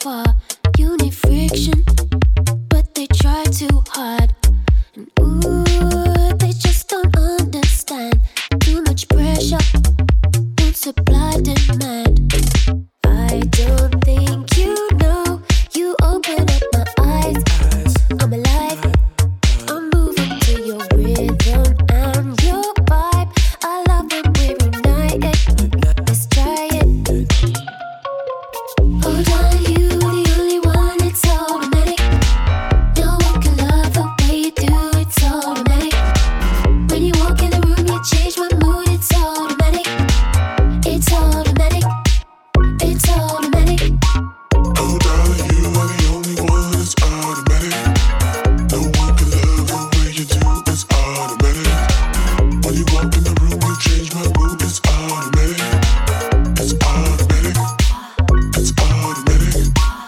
far. You need friction, but they try too hard. And ooh, they just don't understand. Too much pressure, won't supply demand. I don't think you know. You open up my eyes. I'm alive. I'm moving to your rhythm and your vibe. I love when we're united. Let's try it. Hold on, you the only one. It's automatic. No one can love the way you do. It's automatic. When you walk in the room, you change my mood. It's automatic. It's automatic. It's automatic. Oh darling, you are the only one. It's automatic. No one can love the way you do. It's automatic. When you walk in the room, you change my mood. It's automatic. It's automatic. It's automatic.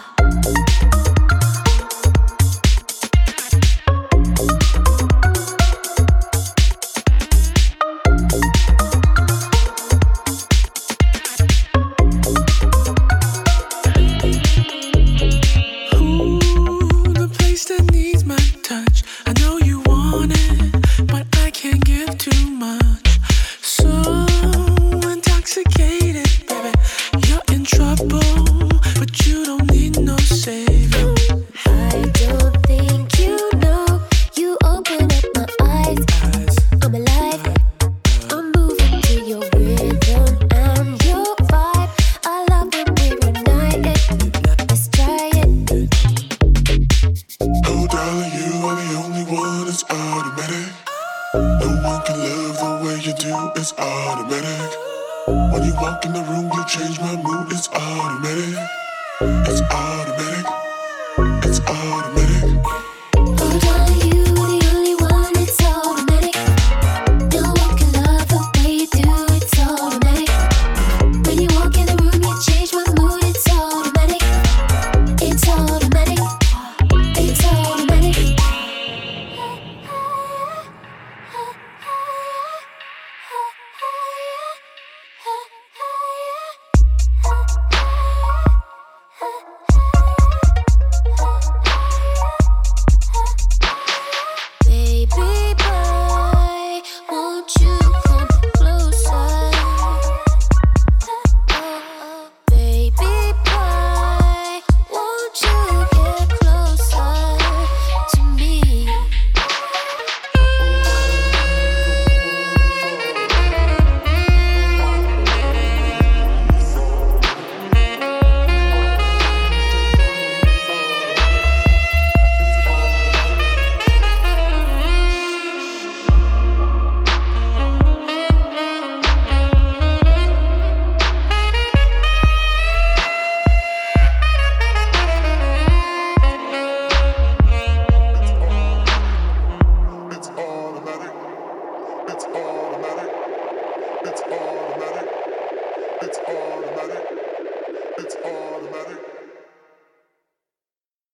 Ooh, the place that needs my touch. I know you want it, but I can't give too much. So intoxicated, baby, you're in trouble, but you don't need no savior. I don't think you know. You open up my eyes. I'm alive. I'm moving to your rhythm and your vibe. I love when we're united. Let's try it. Oh darling, you are the only one. It's automatic. No one can love the way you do. It's automatic. When you walk in the room, you change my mood. It's automatic. It's automatic. It's automatic.